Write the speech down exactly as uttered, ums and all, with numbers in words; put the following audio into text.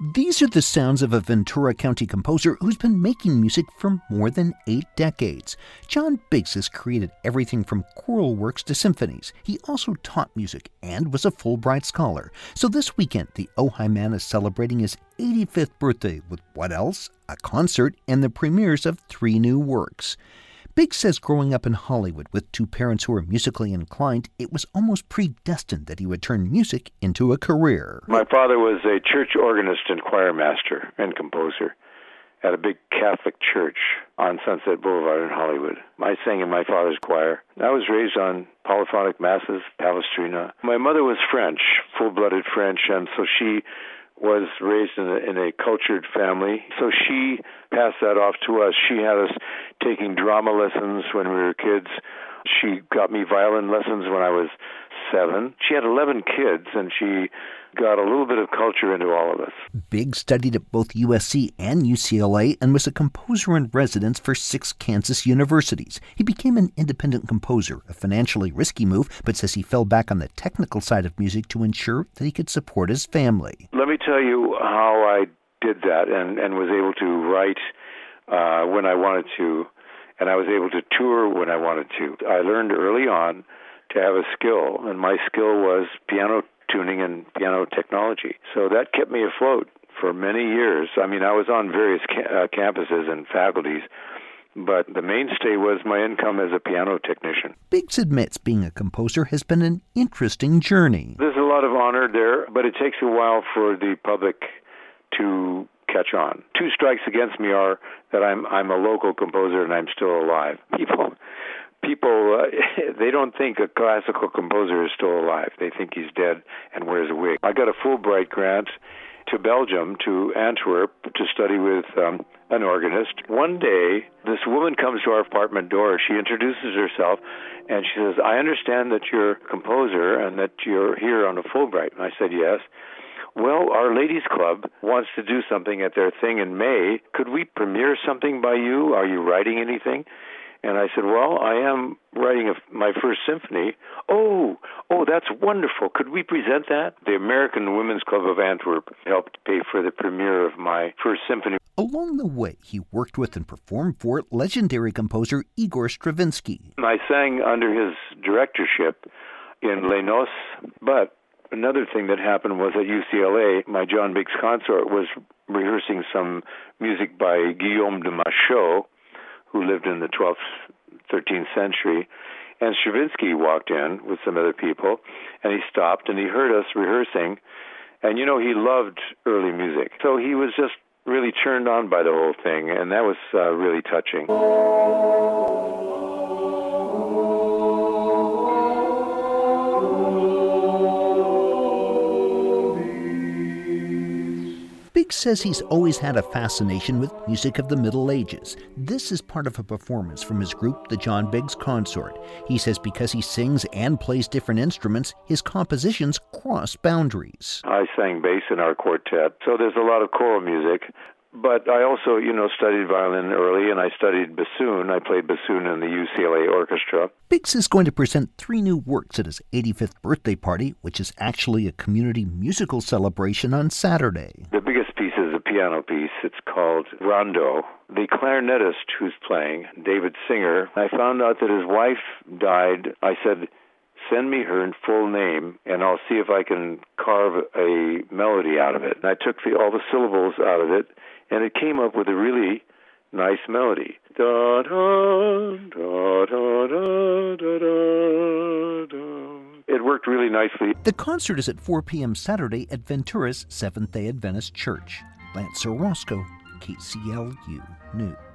These are the sounds of a Ventura County composer who's been making music for more than eight decades. John Biggs has created everything from choral works to symphonies. He also taught music and was a Fulbright scholar. So this weekend, the Ojai Man is celebrating his eighty-fifth birthday with what else? A concert and the premieres of three new works. Biggs says growing up in Hollywood with two parents who were musically inclined, it was almost predestined that he would turn music into a career. My father was a church organist and choir master and composer at a big Catholic church on Sunset Boulevard in Hollywood. I sang in my father's choir. I was raised on polyphonic masses, Palestrina. My mother was French, full-blooded French, and so she was raised in a, in a cultured family. So she passed that off to us. She had us taking drama lessons when we were kids. She got me violin lessons when I was seven. She had eleven kids, and she got a little bit of culture into all of us. Biggs studied at both U S C and U C L A and was a composer in residence for six Kansas universities. He became an independent composer, a financially risky move, but says he fell back on the technical side of music to ensure that he could support his family. Let me tell you how I did that and, and was able to write uh, when I wanted to, and I was able to tour when I wanted to. I learned early on to have a skill, and my skill was piano tuning and piano technology. So that kept me afloat for many years. I mean, I was on various ca- uh, campuses and faculties, but the mainstay was my income as a piano technician. Biggs admits being a composer has been an interesting journey. There's a lot of honor there, but it takes a while for the public to catch on. Two strikes against me are that I'm I'm a local composer and I'm still alive. People People, uh, they don't think a classical composer is still alive. They think he's dead and wears a wig. I got a Fulbright grant to Belgium, to Antwerp, to study with um, an organist. One day, this woman comes to our apartment door. She introduces herself, and she says, I understand that you're a composer and that you're here on a Fulbright. And I said, yes. Well, our ladies' club wants to do something at their thing in May. Could we premiere something by you? Are you writing anything? And I said, well, I am writing a, my first symphony. Oh, oh, that's wonderful. Could we present that? The American Women's Club of Antwerp helped pay for the premiere of my first symphony. Along the way, he worked with and performed for legendary composer Igor Stravinsky. I sang under his directorship in Les Noces, but another thing that happened was at U C L A, my John Biggs consort was rehearsing some music by Guillaume de Machaut, who lived in the twelfth, thirteenth century, and Stravinsky walked in with some other people, and he stopped and he heard us rehearsing, and you know, he loved early music. So he was just really turned on by the whole thing, and that was uh, really touching. Biggs says he's always had a fascination with music of the Middle Ages. This is part of a performance from his group, the John Biggs Consort. He says because he sings and plays different instruments, his compositions cross boundaries. I sang bass in our quartet, so there's a lot of choral music. But I also, you know, studied violin early, and I studied bassoon. I played bassoon in the U C L A orchestra. Biggs is going to present three new works at his eighty-fifth birthday party, which is actually a community musical celebration on Saturday. The biggest piece is a piano piece. It's called Rondo. The clarinetist who's playing, David Singer, I found out that his wife died. I said, send me her full name, and I'll see if I can carve a melody out of it. And I took the, all the syllables out of it, and it came up with a really nice melody. Da, da, da, da, da, da, da, da. It worked really nicely. The concert is at four p.m. Saturday at Ventura's Seventh-day Adventist Church. Lance Orozco, K C L U News.